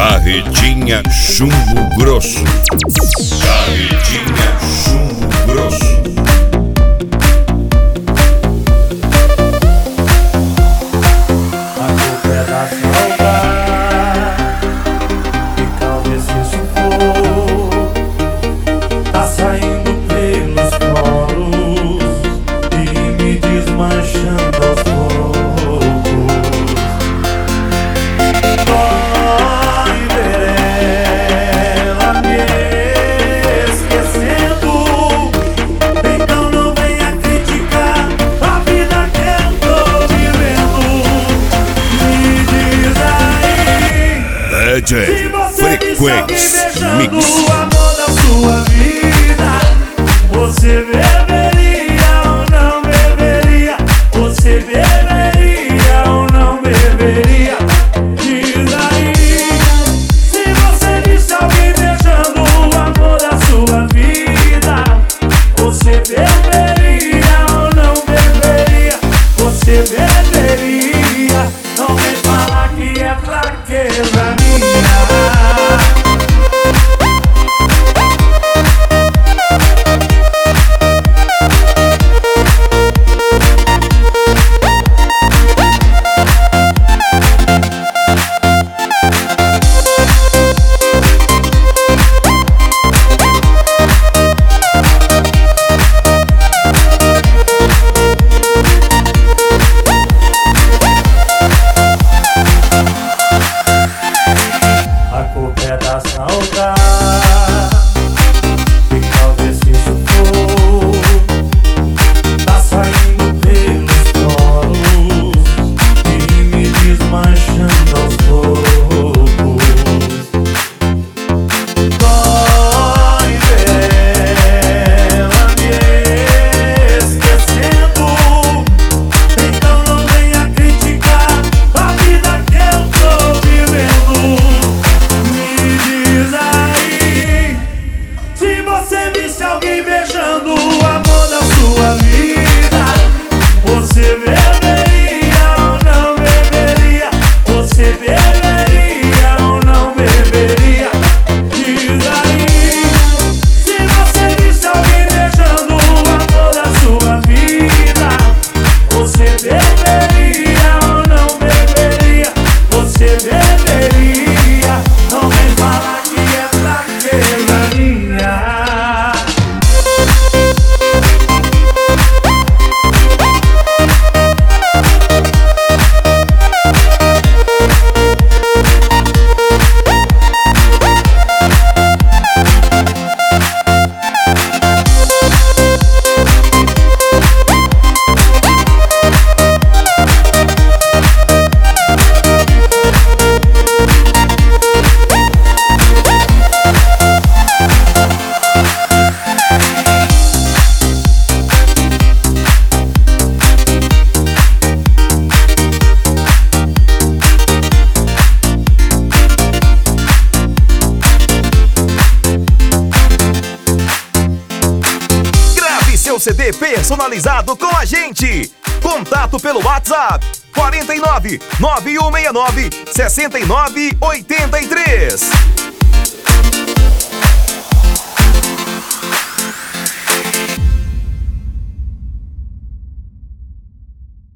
Carretinha Chumbo Grosso. Carretinha Chumbo Grosso. A culpa é da saudade que causa esse sufoco. Tá saindo pelos poros e me desmanchando aos poucos. Dói ver ela me esquecendo. Então não venha criticar a vida que eu tô vivendo. Me diz aí, DJ se você Frequência me beijando Mix. o amor da sua vida, você beberia ou não beberia? Você beberia ou não beberia? Diz aí, se você visse alguém beijando o amor da sua vida, você beberia ou não beberia? Você beberia? Não vem falar que é fraqueza minha. A culpa é da saudade que causa esse sufoco. Tá saindo pelos poros e me desmanchando aos poucos. Dói ver ela me esquecendo. Então não venha criticar a vida que eu tô vivendo. Me diz aí, se você visse alguém beijando o amor da sua vida, você beberia ou não beberia? Você beberia ou não beberia? Diz aí, se você visse alguém beijando o amor da sua vida, você beberia ou não beberia? Você beberia? Não vem falar que é fraqueza minha. Grave seu CD personalizado com a gente. Contato pelo WhatsApp 49 9169 6983.